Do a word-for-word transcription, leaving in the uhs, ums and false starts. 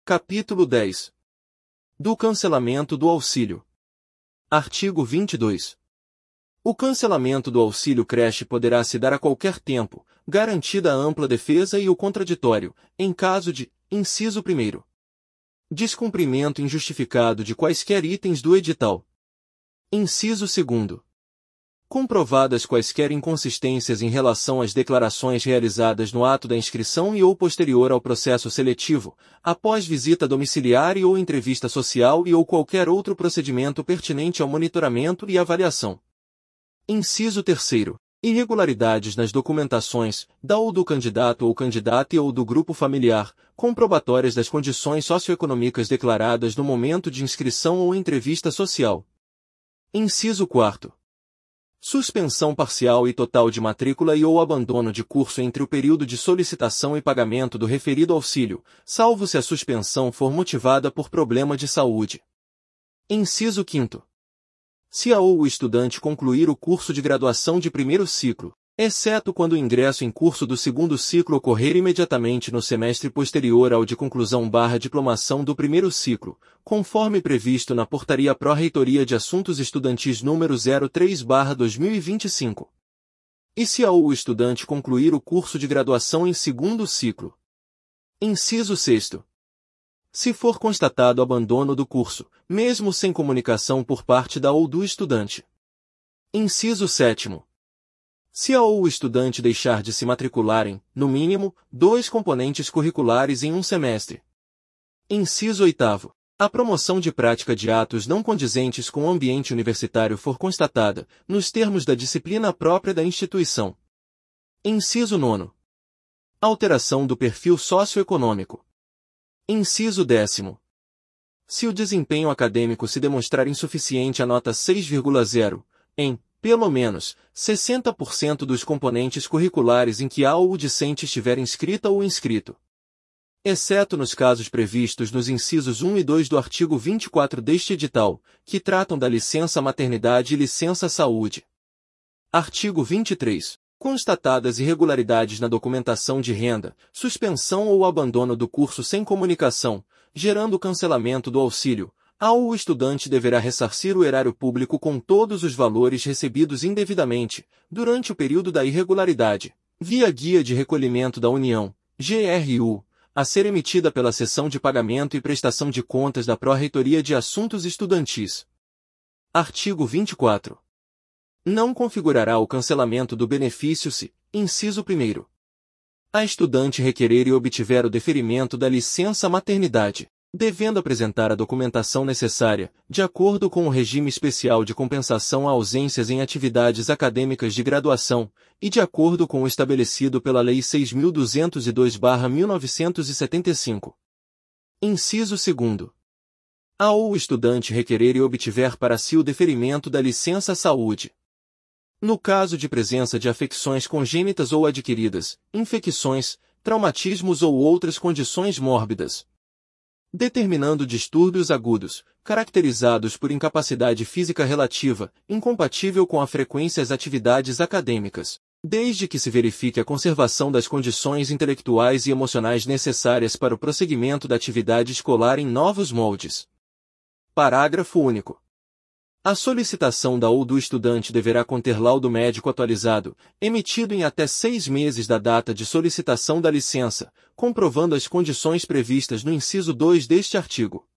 Capítulo dez. Do cancelamento do auxílio. Artigo vinte e dois. O cancelamento do auxílio creche poderá se dar a qualquer tempo, garantida a ampla defesa e o contraditório, em caso de, inciso primeiro, descumprimento injustificado de quaisquer itens do edital. Inciso segundo. Comprovadas quaisquer inconsistências em relação às declarações realizadas no ato da inscrição e ou posterior ao processo seletivo, após visita domiciliar e ou entrevista social e ou qualquer outro procedimento pertinente ao monitoramento e avaliação. Inciso terceiro. Irregularidades nas documentações, da ou do candidato ou candidata e ou do grupo familiar, comprobatórias das condições socioeconômicas declaradas no momento de inscrição ou entrevista social. Inciso quarto. Suspensão parcial e total de matrícula e ou abandono de curso entre o período de solicitação e pagamento do referido auxílio, salvo se a suspensão for motivada por problema de saúde. Inciso quinto. Se a ou o estudante concluir o curso de graduação de primeiro ciclo, exceto quando o ingresso em curso do segundo ciclo ocorrer imediatamente no semestre posterior ao de conclusão barra diplomação do primeiro ciclo, conforme previsto na Portaria Pró-Reitoria de Assuntos Estudantis número zero três barra dois mil e vinte e cinco. E se a ou o estudante concluir o curso de graduação em segundo ciclo. Inciso sexto. Se for constatado abandono do curso, mesmo sem comunicação por parte da ou do estudante. Inciso sétimo. Se a ou o estudante deixar de se matricular em, no mínimo, dois componentes curriculares em um semestre. Inciso oitavo. A promoção de prática de atos não condizentes com o ambiente universitário for constatada, nos termos da disciplina própria da instituição. Inciso nono. Alteração do perfil socioeconômico. Inciso décimo. Se o desempenho acadêmico se demonstrar insuficiente a nota seis vírgula zero, em, pelo menos, sessenta por cento dos componentes curriculares em que a ou o discente estiver inscrita ou inscrito. Exceto nos casos previstos nos incisos um e dois do artigo vinte e quatro deste edital, que tratam da licença maternidade e licença saúde. Artigo vinte e três. Constatadas irregularidades na documentação de renda, suspensão ou abandono do curso sem comunicação, gerando cancelamento do auxílio, a ou o estudante deverá ressarcir o erário público com todos os valores recebidos indevidamente, durante o período da irregularidade, via Guia de Recolhimento da União, G R U, a ser emitida pela Seção de Pagamento e Prestação de Contas da Pró-Reitoria de Assuntos Estudantis. Artigo vinte e quatro. Não configurará o cancelamento do benefício se, inciso primeiro, a estudante requerer e obtiver o deferimento da licença maternidade, devendo apresentar a documentação necessária, de acordo com o regime especial de compensação a ausências em atividades acadêmicas de graduação, e de acordo com o estabelecido pela Lei seis mil duzentos e dois barra mil novecentos e setenta e cinco. Inciso segundo. A ou o estudante requerer e obtiver para si o deferimento da licença saúde. No caso de presença de afecções congênitas ou adquiridas, infecções, traumatismos ou outras condições mórbidas, determinando distúrbios agudos, caracterizados por incapacidade física relativa, incompatível com a frequência às atividades acadêmicas, desde que se verifique a conservação das condições intelectuais e emocionais necessárias para o prosseguimento da atividade escolar em novos moldes. Parágrafo único. A solicitação da ou do estudante deverá conter laudo médico atualizado, emitido em até seis meses da data de solicitação da licença, comprovando as condições previstas no inciso dois deste artigo.